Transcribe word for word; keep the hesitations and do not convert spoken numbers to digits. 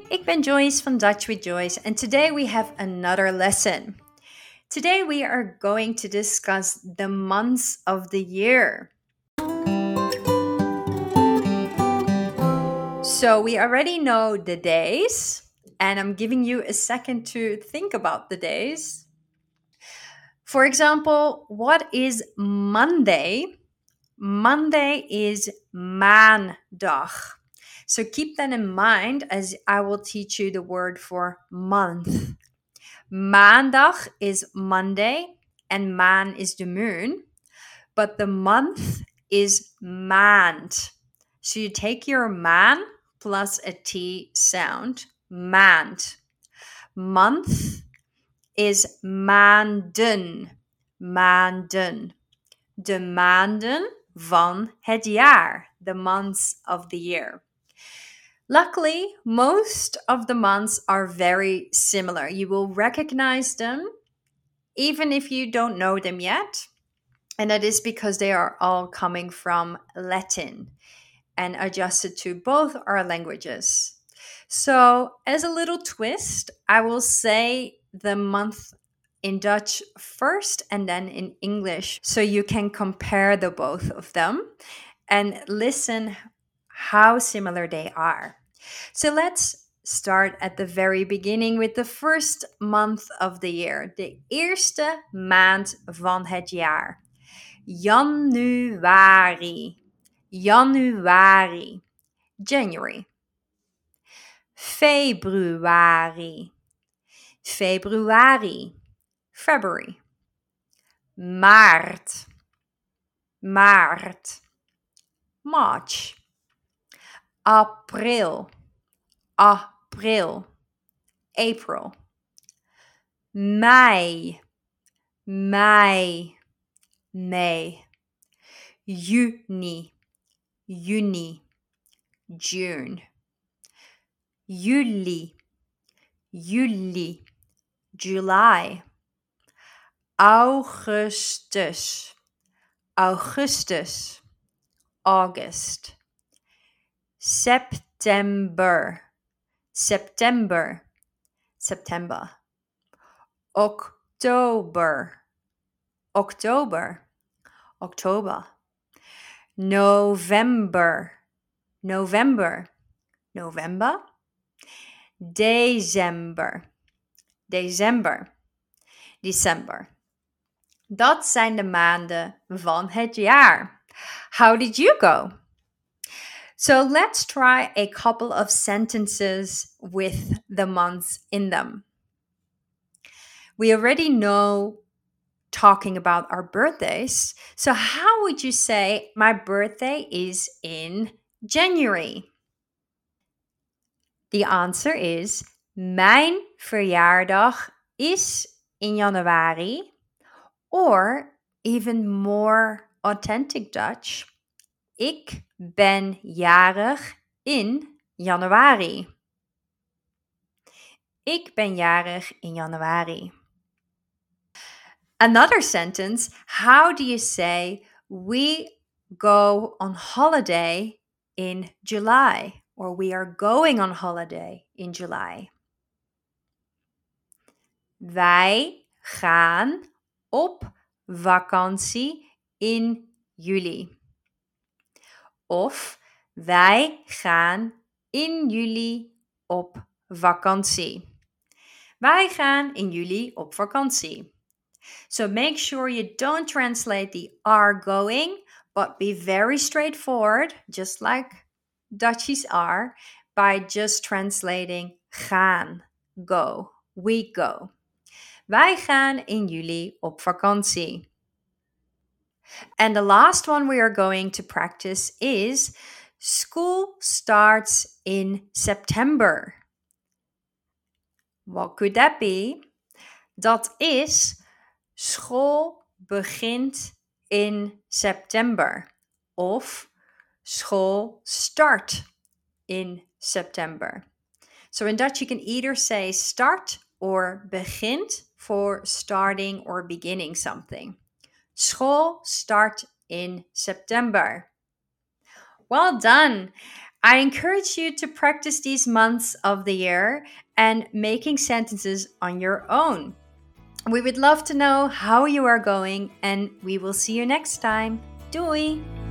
Ik ben Joyce van Dutch with Joyce, and today we have another lesson. Today we are going to discuss the months of the year. So we already know the days, and I'm giving you a second to think about the days. For example, what is Monday? Monday is maandag. So keep that in mind as I will teach you the word for month. Maandag is Monday and maan is the moon, but the month is maand. So you take your maan plus a T sound, maand. Month is maanden, maanden. De maanden van het jaar, the months of the year. Luckily, most of the months are very similar. You will recognize them even if you don't know them yet. And that is because they are all coming from Latin and adjusted to both our languages. So, as a little twist, I will say the month in Dutch first and then in English so you can compare the both of them and listen how similar they are. So let's start at the very beginning with the first month of the year. De eerste maand van het jaar. Januari. Januari. January. Februari. Februari. February. Maart. Maart. March. April. April. April. Mei. Mei. May. Juni. Juni. June. Juli. Juli. July. Augustus. Augustus. August. September. September. September. October. October. October. November. November. November. December. December. December. Dat zijn de maanden van het jaar. How did you go? So let's try a couple of sentences with the months in them. We already know talking about our birthdays. So how would you say my birthday is in January? The answer is mijn verjaardag is in januari. Or even more authentic Dutch, ik ben jarig in januari. Ik ben jarig in januari. Another sentence, how do you say we go on holiday in July? Or we are going on holiday in July? Wij gaan op vakantie in juli. Of wij gaan in juli op vakantie. Wij gaan in juli op vakantie. So make sure you don't translate the are going, but be very straightforward, just like Dutchies are, by just translating gaan, go, we go. Wij gaan in juli op vakantie. And the last one we are going to practice is school starts in September. What could that be? Dat is school begint in september. Of school start in September. So in Dutch you can either say start or begint for starting or beginning something. School start in September. Well done. I encourage you to practice these months of the year and making sentences on your own. We would love to know how you are going, and we will see you next time. Doei!